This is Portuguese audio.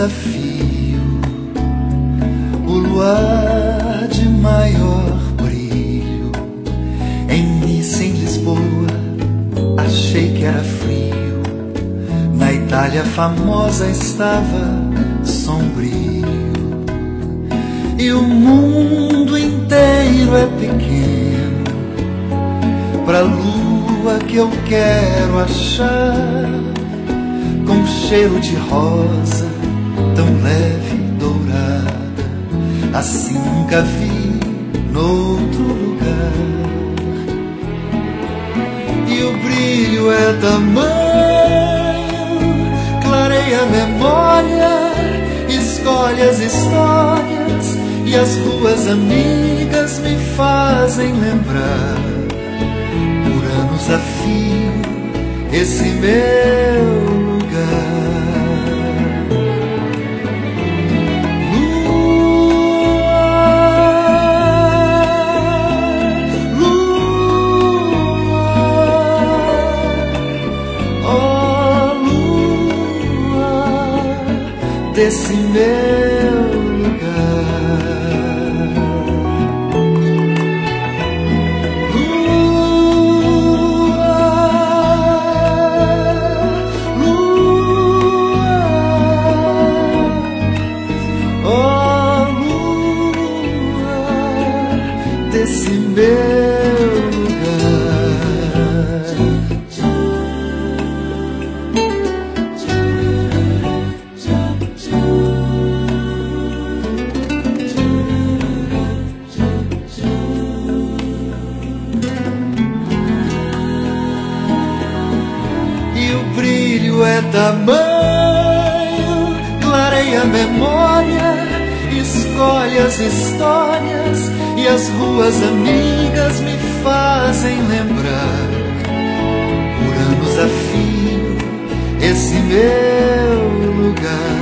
a fio, o luar de maior brilho. Em Nice, em Lisboa, achei que era frio. Na Itália famosa estava sombrio. E o mundo inteiro é pequeno pra lua que eu quero achar, com cheiro de rosa, tão leve e dourada, assim nunca vi noutro lugar. E o brilho é tamanho, clareia a memória, escolhe as histórias, e as ruas amigas me fazem lembrar, por anos a fio, esse meu lugar. Desse meu lugar. Lua, lua, oh lua, desse meu lugar. É tamanho, clareia a memória, escolhe as histórias, e as ruas amigas me fazem lembrar, por anos a fio, esse meu lugar.